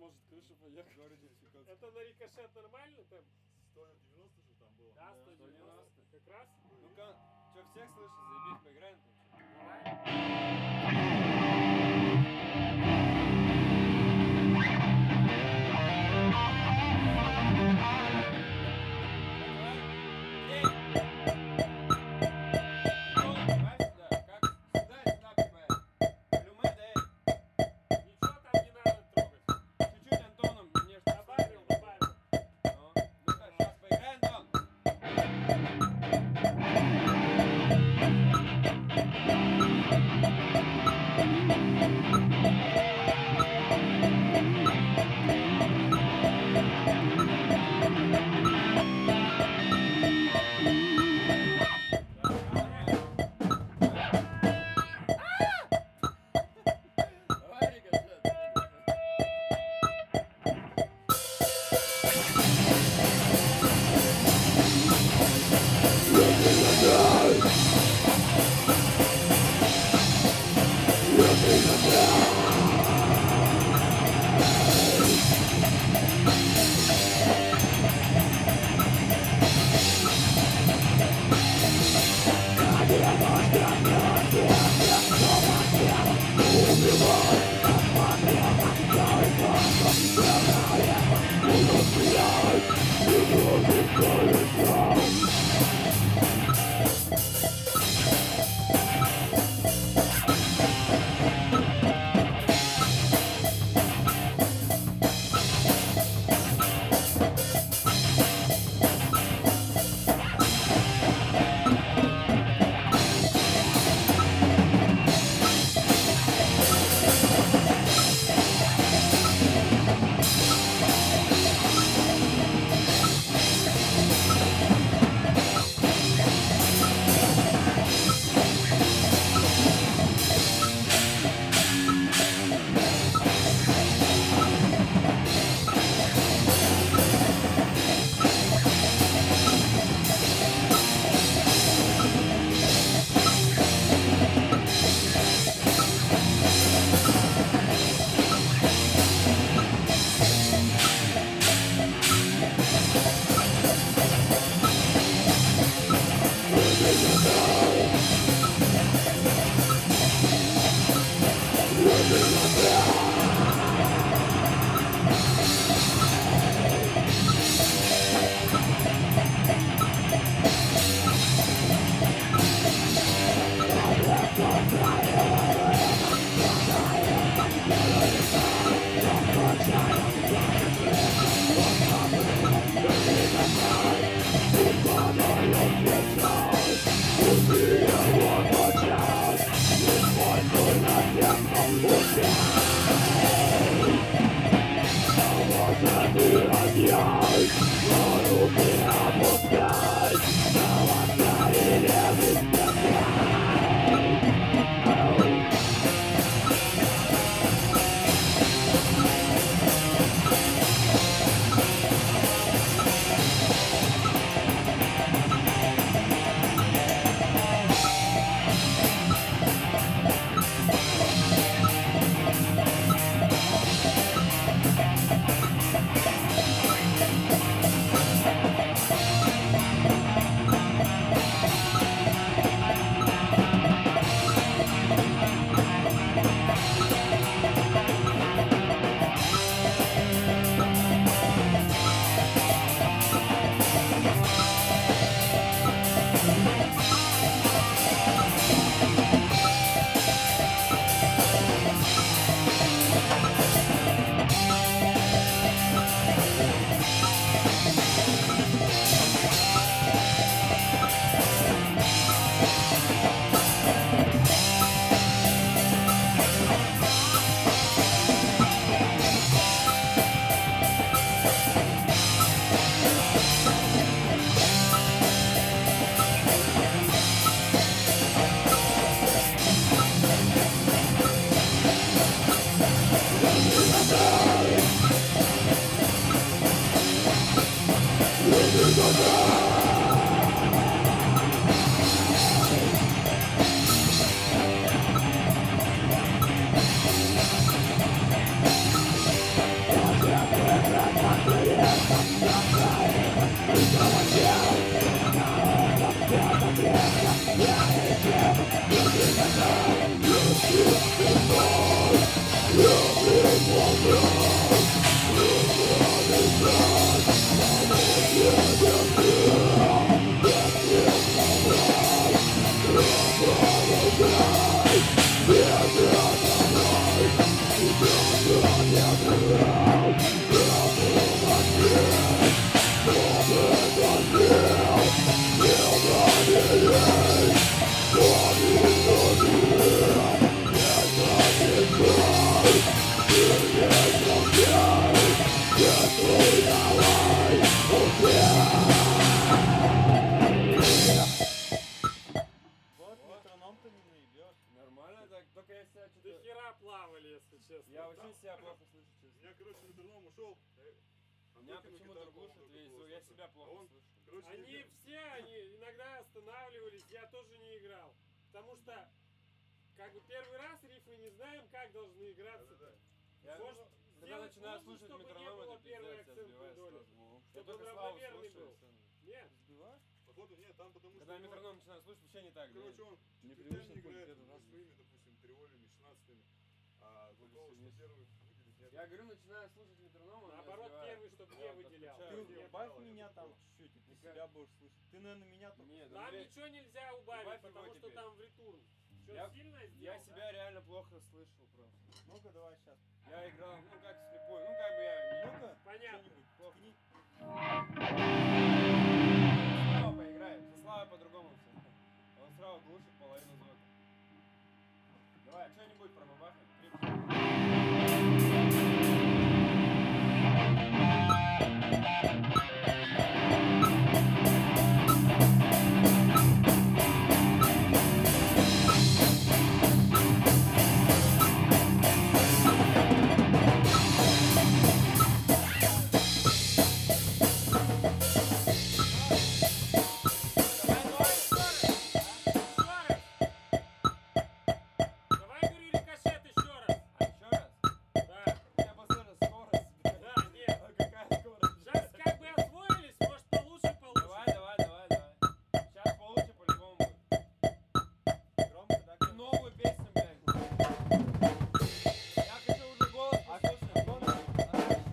может крыша поехать. Это на рикошет нормально там? 190 же там было. Да, 190. Как раз? Ну-ка, что, всех слышишь? Заебись, поиграем там. Вот метроном-то не наебешь. Нормально так, только я себя До что-то... хера плавали, если честно. Я вообще себя плохо слышу, У честно. меня, короче, метроном ушел. У меня почему-то глушит весь звук, я себя плохо слышу. Короче, Они все, они иногда останавливались, я тоже не играл. Потому что, как бы первый раз рифы не знаем, как должны играться-то. Я, Может, когда сделать начинаю музыку, слушать чтобы не метроном, было это первой пиздец, я акцентной сбиваюсь доли. сразу. Я Чтобы только он Славу равномерный слушаю, был. и всё. Нет, Сбиваешь? походу нет, там потому что... Когда у него, метроном начинаю слушать, вообще не так. короче, он Непривычно частями ходит играет первый раз. своими, допустим, триолями, 16-ми. А такого, что сильнее. первый выделить нет. Я говорю, начинаю слушать метроном, он меня наоборот, сбивает. первый, чтобы не Я выделял. отключаю. Ты Не убавь было, меня я там понял. чуть-чуть, и ты Никак. себя будешь слышать. Ты, наверное, меня только Нет, слышишь. Там я- ничего нельзя убавить, Убавь потому его что теперь. там в ретурн. Что, Я- сильно сделал? Я да? себя реально плохо слышал просто. Ну-ка, давай сейчас. Я играл, ну как слепой, ну как бы я... Ну-ка, Понятно. что-нибудь. Плохо. Ткни. Слава поиграет, со Славой по-другому все. Он сразу глушит половину звука. Давай, что-нибудь пробабахаем. Давай, говорю, рикошет еще раз. А еще раз? Да. У меня постоянно скорость. Да, нет. А какая скорость? Сейчас как бы освоились, может получше получится. Давай. Сейчас получше по-любому будет. Громко, да? И новую песню, блядь. Я хочу уже голос послушать.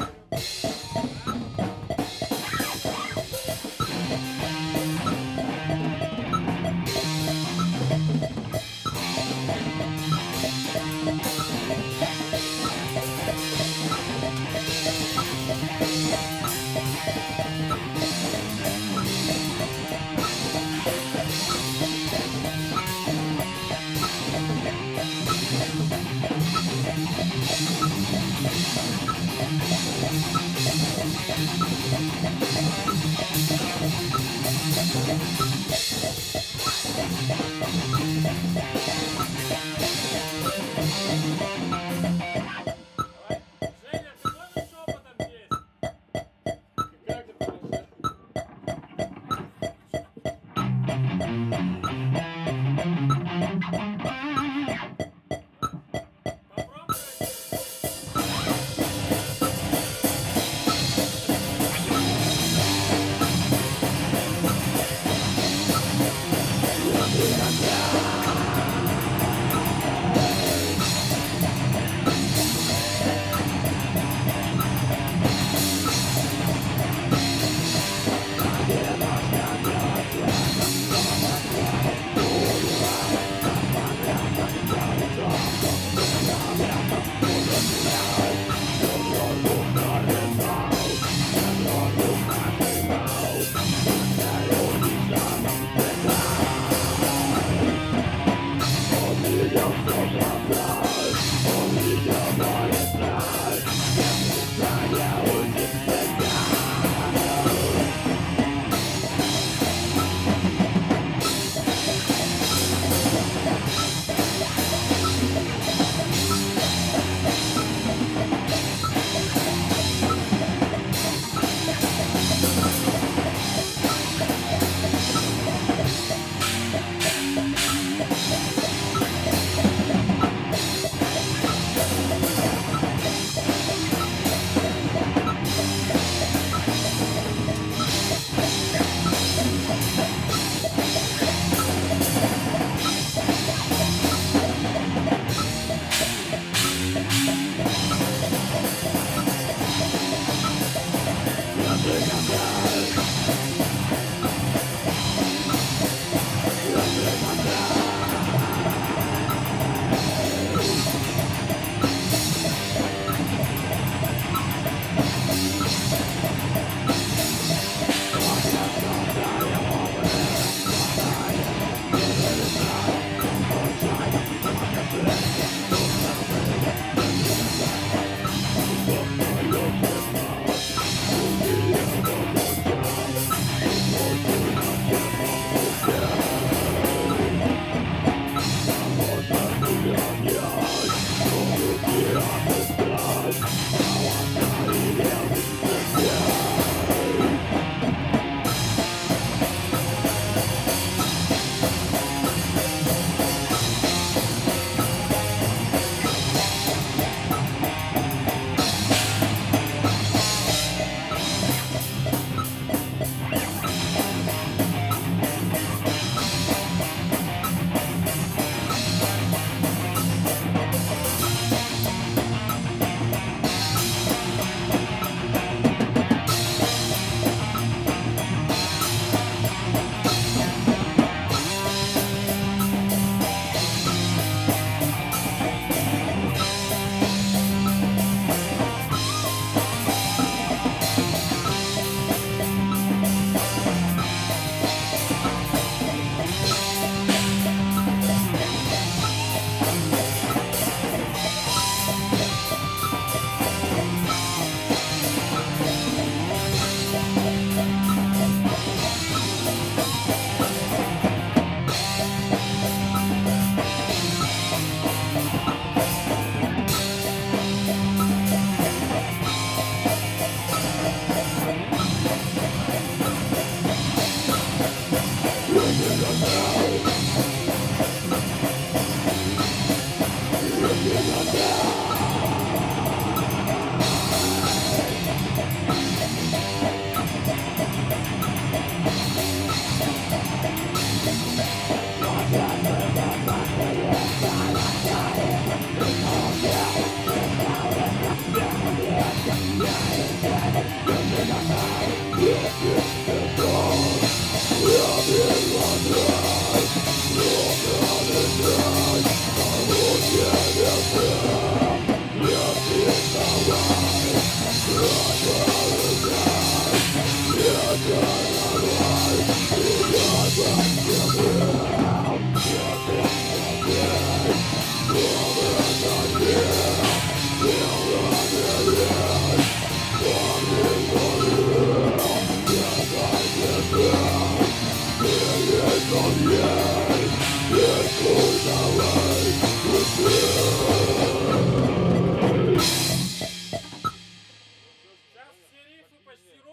Женя, ты можешь шепотом петь? Как это вообще? Попробуй. Давай,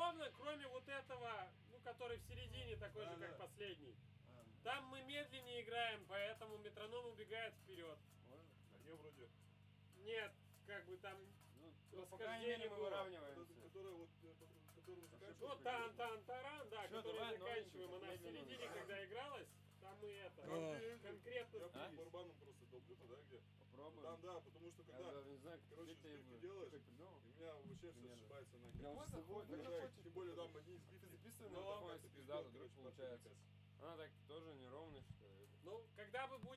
ровно, кроме вот этого, ну, который в середине, такой же, как Да-да. последний. А, Там мы медленнее играем, поэтому метроном убегает вперед. можно? А не вроде. Нет, как бы там... Ну, по крайней мере, мы было. выравниваемся. Который вот, который заканчивается. Ну, тан-тан-таран, да, Всё, который давай заканчиваем. новенький, Она в медленно середине, называем. когда игралась, там мы это... Там, конкретно Я сбились. по барабаном просто долблю, да, где? Попробуем. Там, да, потому что Я когда, даже не знаю, короче, где ты сбивки его- делаешь, ты придумал? у меня вообще все Примерно. сшибается на Я уже с собой, Ну, да, да, хочешь, тем более там попробуй. одни Ты сбивки. записывай Ну, на телефон, как-то если пиздец, пиздато, короче, вдруг получается. пипец. Она так тоже неровный, что ли? Ну, когда вы будете